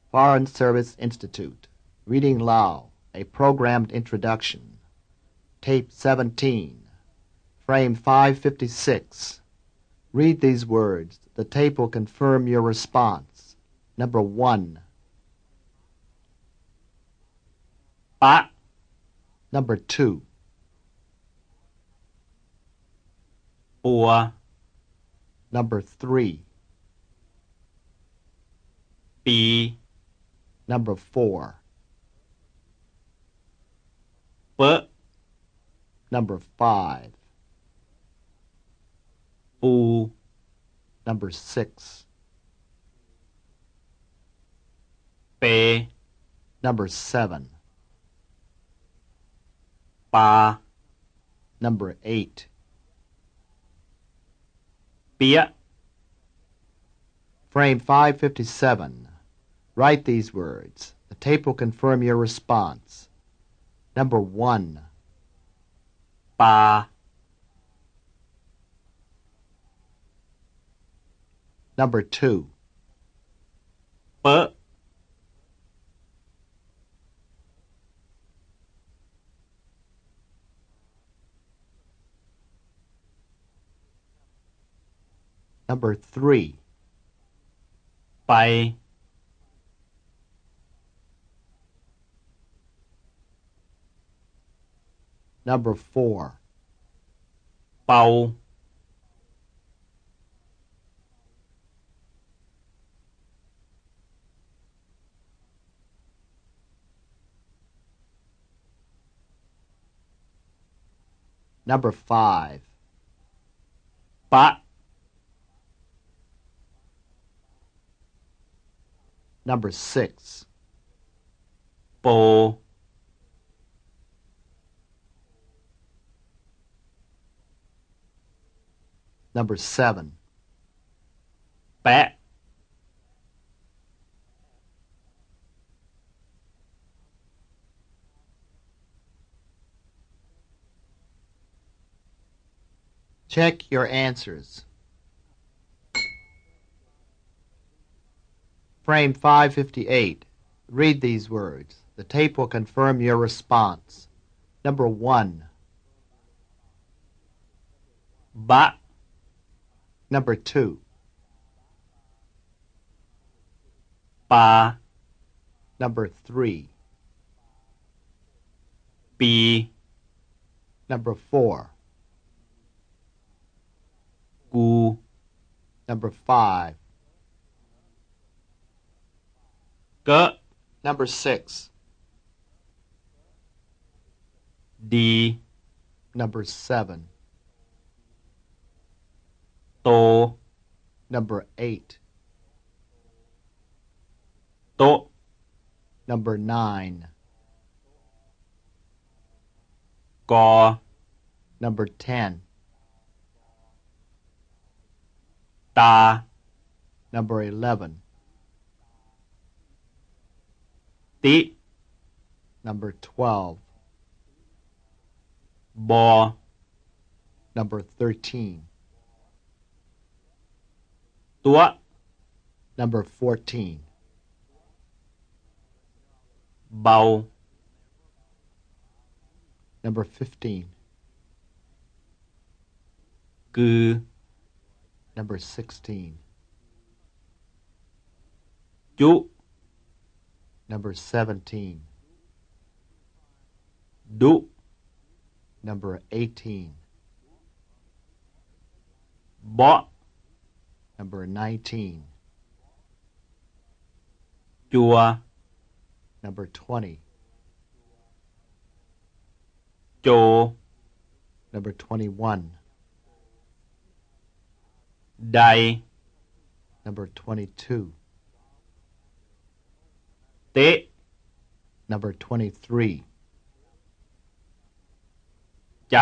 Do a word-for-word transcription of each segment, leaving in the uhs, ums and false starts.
Foreign Service Institute. Reading Lao, a programmed introduction. Tape seventeen. Frame five fifty-six. Read these words. The tape will confirm your response. Number one. ปะ Number two. ปัว Number three. ปี Number four. เปอะ Number five. ปู Number six. เป Number seven. ปา Number eight. เปีย Frame five fifty-seven. Write these words. The tape will confirm your response. Number one. ปา Number two. เปอะ Number three. ไป Number four. เป่า Number five. ปะ Number six. โป Number seven. แปะ Check your answers. Frame five fifty-eight. Read these words. The tape will confirm your response. Number one. บะ Number two. ปา Number three. ปี Number four. กู Number five. เกอะ Number six. ดี Number seven. โต Number eight. โตะ Number nine. กอ Number ten. ตา Number eleven. ติ Number twelve. บอ Number thirteen. ตัว Number fourteen. เบา Number fifteen. กือ Number sixteen. จุ Number seventeen. ดุ Number eighteen. เบาะ Number nineteen. จัว Number twenty. โจ Number twenty-one. ได Number twenty-two. เตะ Number twenty-three. จ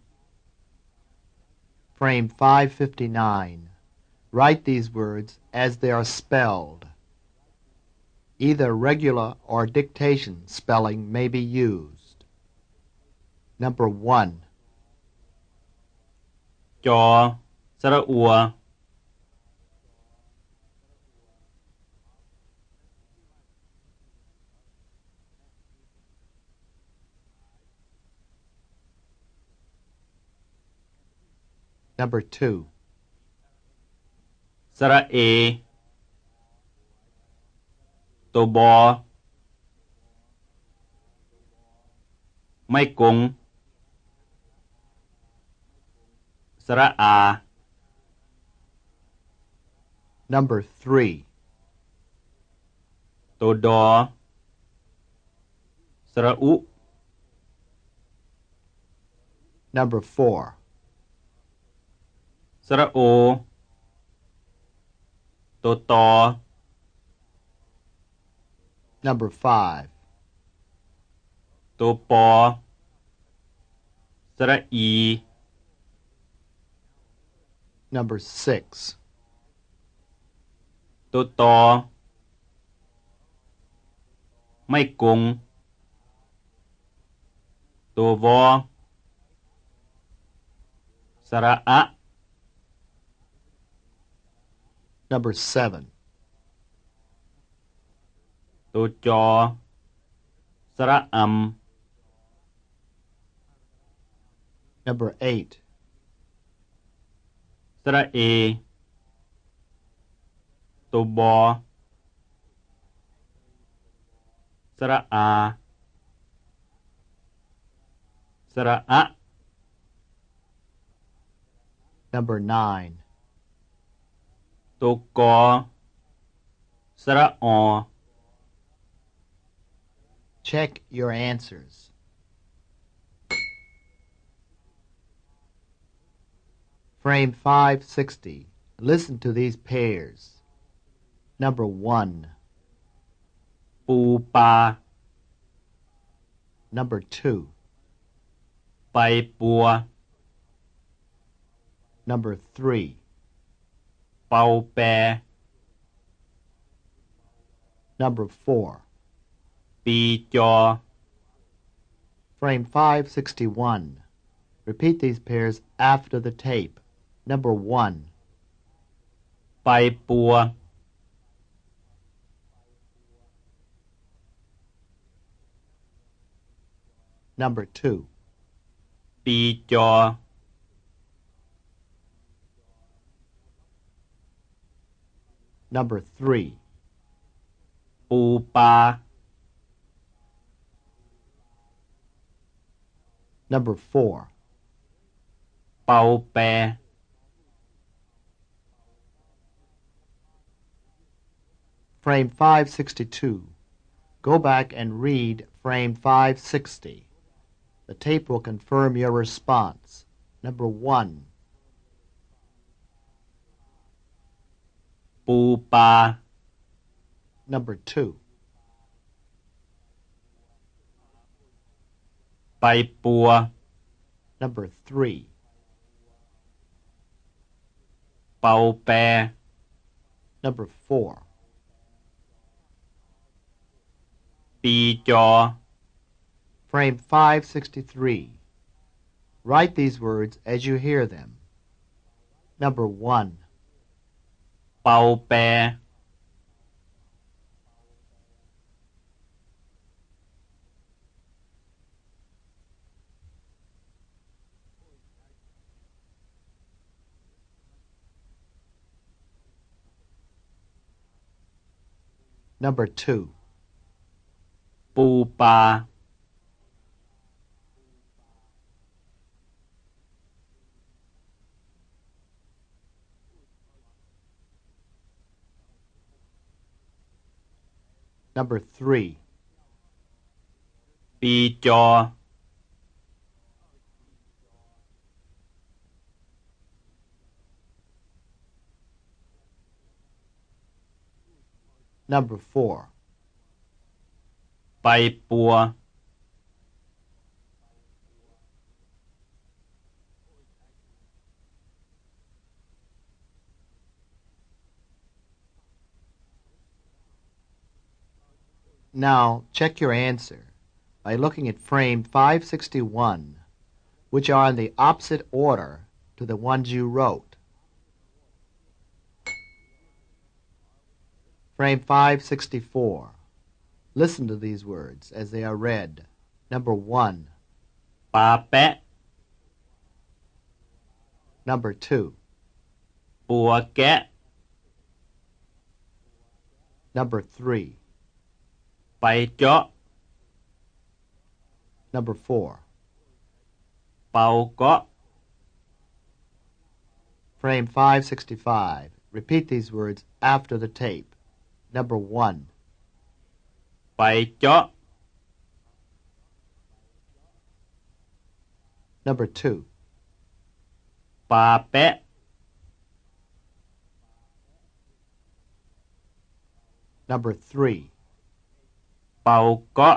Frame five fifty-nine. Write these words as they are spelled. Either regular or dictation spelling may be used. Number one. ำจอ สระอัว ป Number two. สระเอตัวบอไม่กงสระอา Number three. ตัวดอสระอุ Number four. สระโอตัวตอ Number five. ตัวปอสระอี Number six. ตัวตอไม่กงตัววอสระอะ Number seven. ตัวจอสระอัม Number eight. สระเอตัวบอสระอาสระอะ Number nine. ตัวกอสระออ Check your answers. Frame five sixty. Listen to these pairs. Number one. ปูปลา Number two. ไปปัว Number three. เป่าแปร Number four. ปีจอ Frame five sixty-one. Repeat these pairs after the tape. Number one. ไปปัว Number two. ปีจอ Number three. ปูปลา Number four. เป่าแปร Frame five sixty-two. Go back and read frame five sixty. The tape will confirm your response. Number one. ปูปลา Number two. ไปปัว Number three. เป่าแปร Number four. ปีจอ Frame five sixty-three. Write these words as you hear them. Number one. เป่าแปร Number two. ปูปลา Number three. ปีจอ Number four. ไปปัว Now, check your answer by looking at frame five sixty-one, which are in the opposite order to the ones you wrote. Frame five sixty-four. Listen to these words as they are read. Number one. ปาแปะ Number two. ปัวแกะ Number three. ไปเจาะ Number four. เป่าเกาะ Frame five sixty-five. Repeat these words after the tape. Number one. ไปเจาะ Number two. ปาแปะ Number three. เป่าเกาะ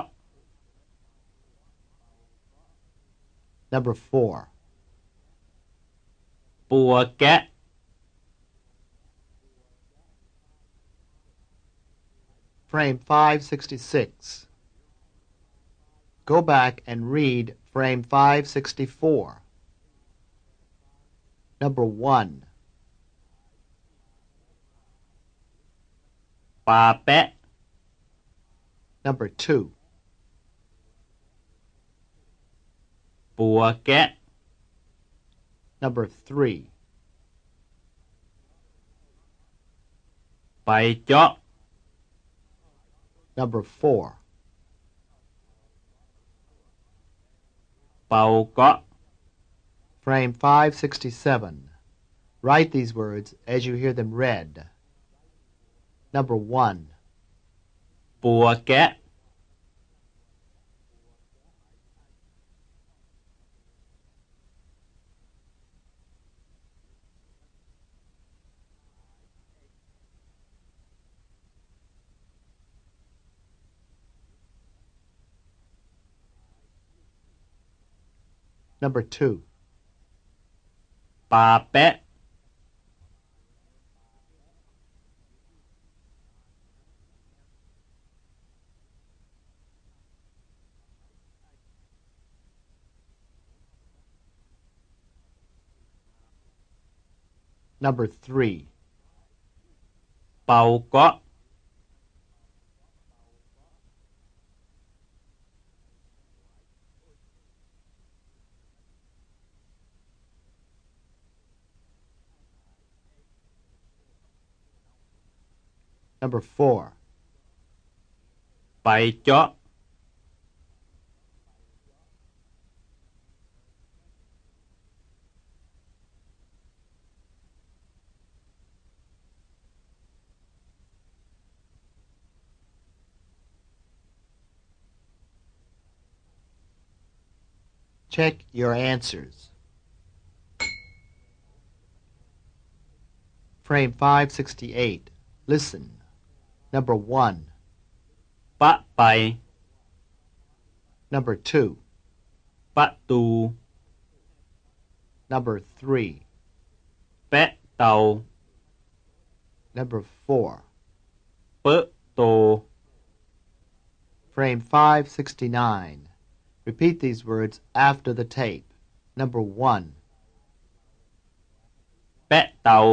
Number four. ปัวแกะ Frame five sixty-six. Go back and read frame five sixty-four. Number one. ปาแปะ Number two. ปัวแกะ Number three. ไปเจาะ Number four. เป่าเกาะ Frame five sixty-seven. Write these words as you hear them read. Number one. ปัวแกะ Number two. ปาแปะ Number three. เป่าเกาะ Number four. ไปเจาะ Check your answers. Frame five sixty-eight. Listen. Number one. ปะไป Number two. ประตู Number three. แปะเตา Number four. เปอะโต Frame five sixty-nine. Repeat these words after the tape. Number one. แปะเตา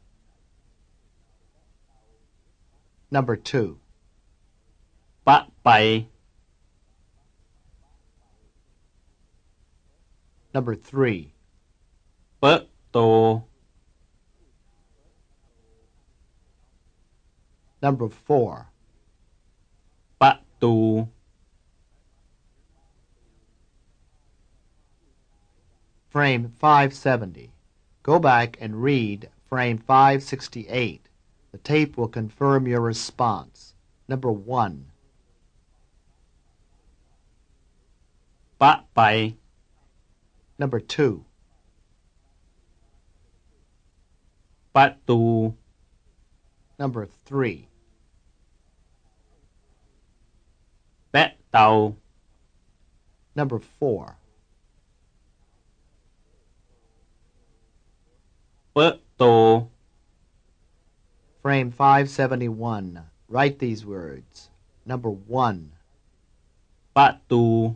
Number two. ปะไป Number three. เปอะโต Number four. ประตู Frame five seventy. Go back and read frame five sixty-eight. The tape will confirm your response. Number one. ปะไป Number two. ประตู Number three. แปะเตา Number four. เปอะโต Frame five seventy-one. Write these words. Number one. ประตู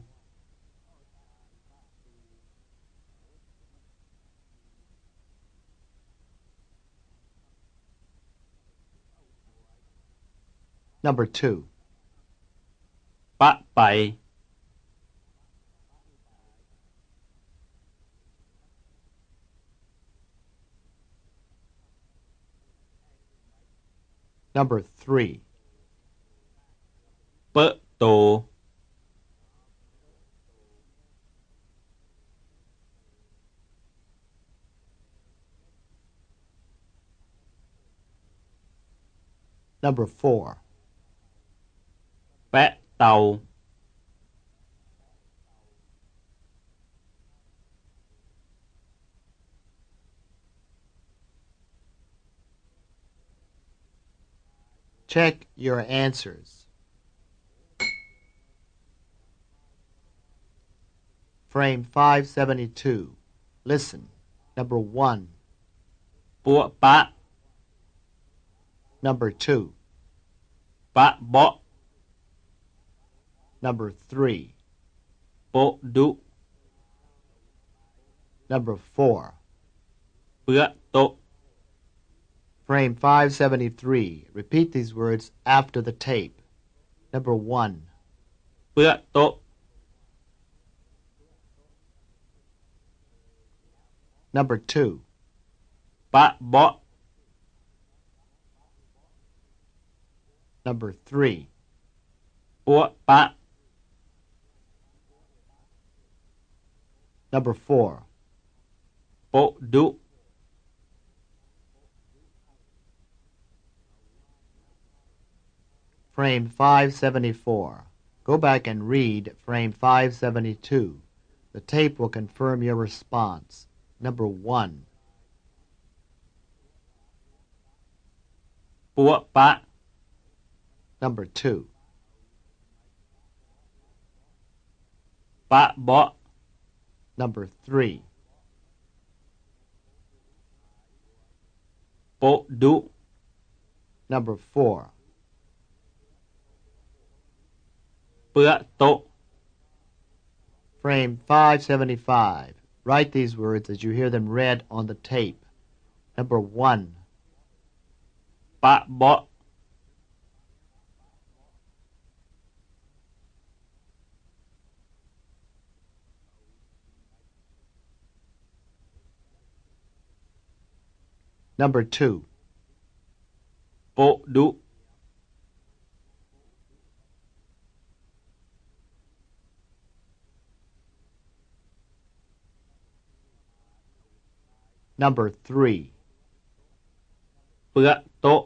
Number two. ปะไป Number three. เปิดโต Number four. แปะเตา Check your answers. Frame five seventy-two. Listen. Number one. ปัวปะ Number two. ปะเบาะ Number three. โปะดุ Number four. เปื้อโตะ Frame five seventy-three. Repeat these words after the tape. Number one. เปื้อโตะ Number two. ปะเบาะ Number three. ปัวปะ Number four. โปะดุ Frame five seventy-four. Go back and read frame five seventy-two. The tape will confirm your response. Number one. ปัวปะ Number two. ปะเบาะ Number three. โปะดุ Number four. เปื้อโตะ Frame five seventy-five. Write these words as you hear them read on the tape. Number one. ปะเบาะ Number two. โปะดุ Number three. เปื้อโตะ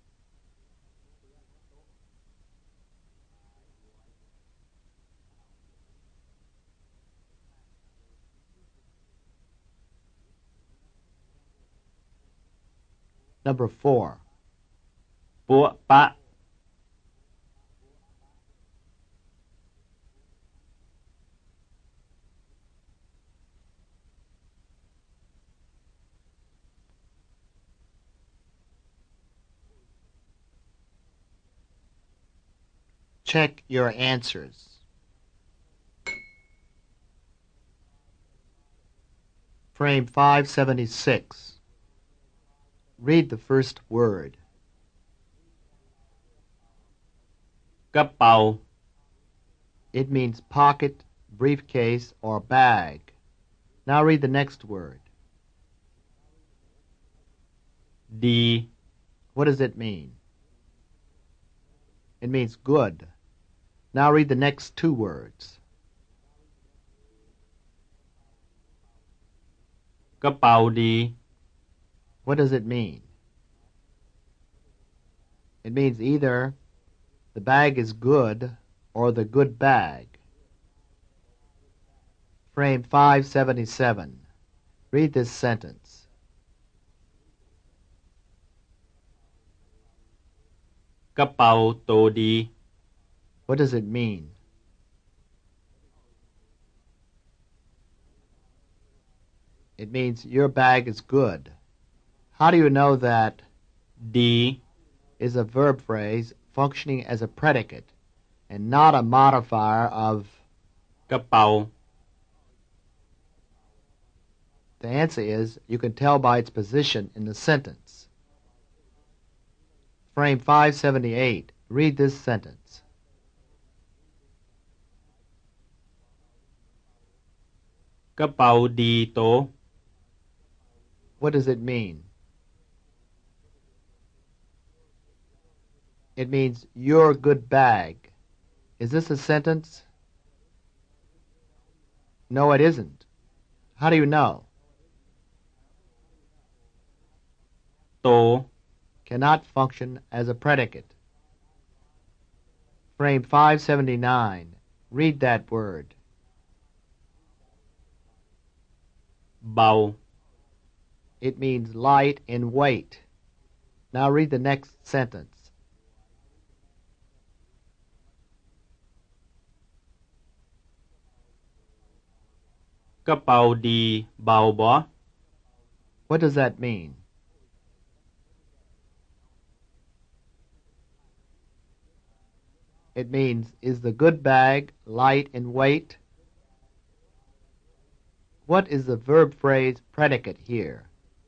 Number four. ปัวปะ Check your answers. Frame five seventy-six. Read the first word. กระเป๋า It means pocket, briefcase, or bag. Now read the next word. ดี What does it mean? It means good. Now read the next two words. กระเป๋าดี What does it mean? It means either the bag is good or the good bag. Frame five seventy-seven. Read this sentence. กระเป๋าโตดี What does it mean? It means your bag is good. How do you know that ดี is a verb phrase functioning as a predicate and not a modifier of กระเป๋า The answer is you can tell by its position in the sentence. Frame five seventy-eight. Read this sentence. กระเป๋าดีโต What does it mean? It means your good bag. Is this a sentence? No, it isn't. How do you know? โต Cannot function as a predicate. Frame five seventy-nine. Read that word. เบา It means light in weight. Now read the next sentence. กระเป๋าดีเบาบ่ What does that mean? It means, is the good bag light in weight? What is the verb phrase predicate here?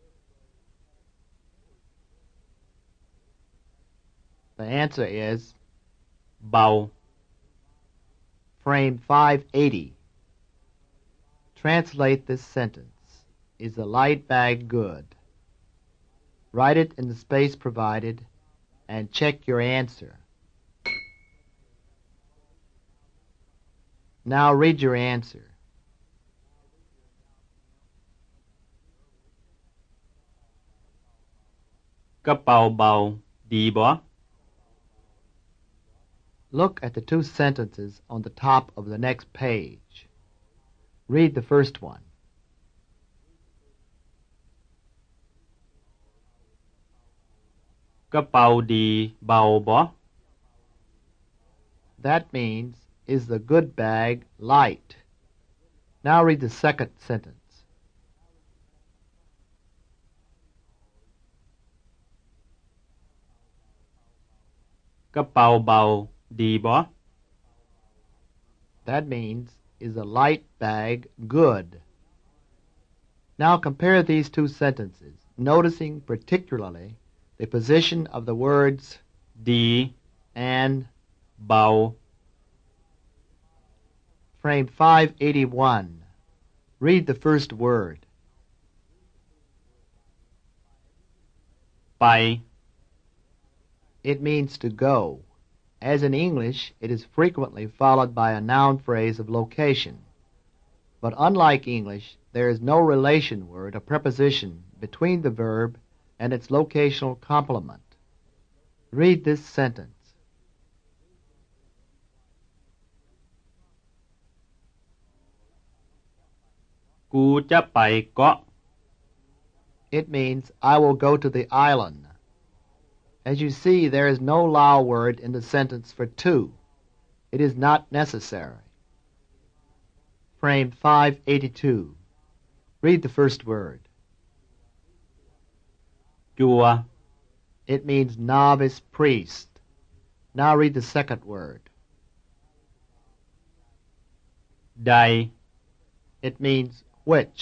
The answer is เบา frame five eighty. Translate this sentence. Is the light bag good? Write it in the space provided and check your answer. Now read your answer. กระเป๋าเบาดีบ่ Look at the two sentences on the top of the next page. Read the first one. กระเป๋าดีเบาบ่ That means, is the good bag light? Now read the second sentence. กระเป๋าเบาดีบ่ That means, is the light bag good? Now compare these two sentences, noticing particularly the position of the words ดี and. เบา Frame five eighty-one. Read the first word. ไป It means to go. As in English, it is frequently followed by a noun phrase of location. But unlike English, there is no relation word or preposition between the verb and its locational complement. Read this sentence. กูจะไปเกาะ It means, I will go to the island. As you see, there is no Lao word in the sentence for to. It is not necessary. Frame five eighty-two. Read the first word. จัว It means novice priest. Now read the second word. ใด It means which.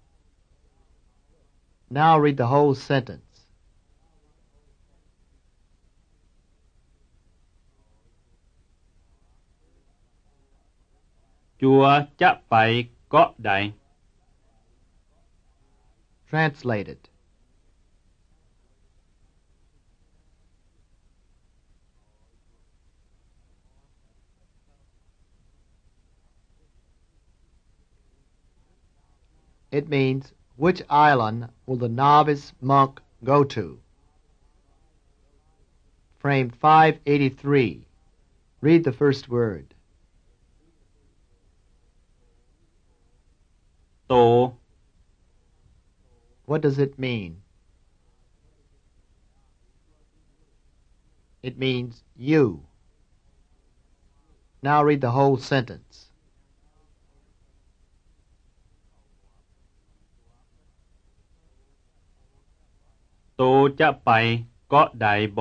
Now read the whole sentence. จัวจะไปเกาะใด Translated. It means, which island will the novice monk go to? Frame five eighty-three. Read the first word. โต What does it mean? It means you. Now read the whole sentence. โตจะไปเกาะใดบ่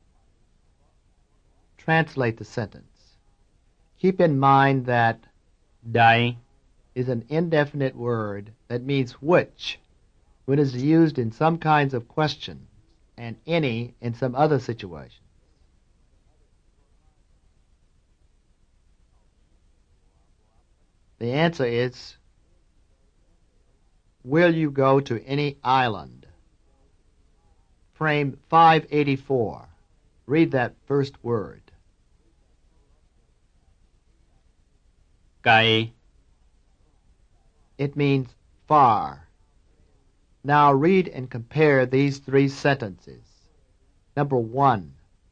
Translate the sentence. Keep in mind that ใด is an indefinite word that means which when it is used in some kinds of questions and any in some other situations. The answer is, will you go to any island? Frame five eighty-four. Read that first word. ไกล It means far. Now read and compare these three sentences. Number one.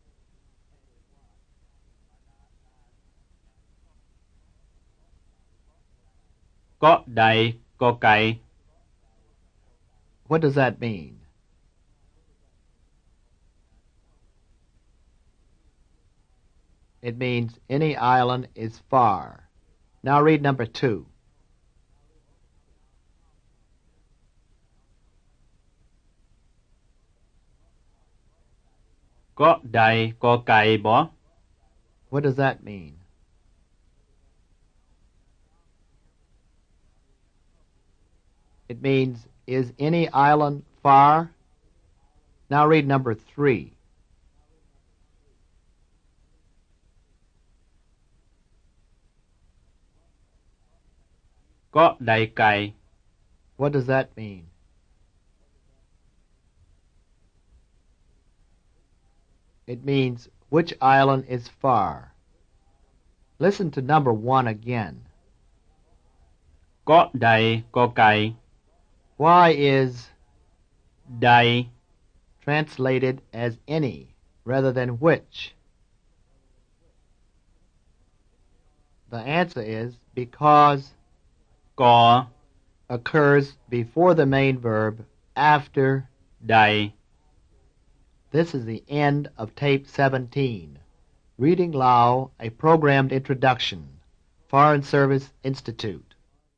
เกาะใดกอไก่ What does that mean? It means any island is far. Now read number two. เกาะใดกอไก่บ่ What does that mean? It means, is any island far? Now read number three. เกาะใดไก่ What does that mean? It means, which island is far? Listen to number one again. เกาะใดกอไก่ Why is ใด translated as any rather than which? The answer is because กอ occurs before the main verb after ใด This is the end of tape seventeen. Reading Lao, a programmed introduction. Foreign Service Institute.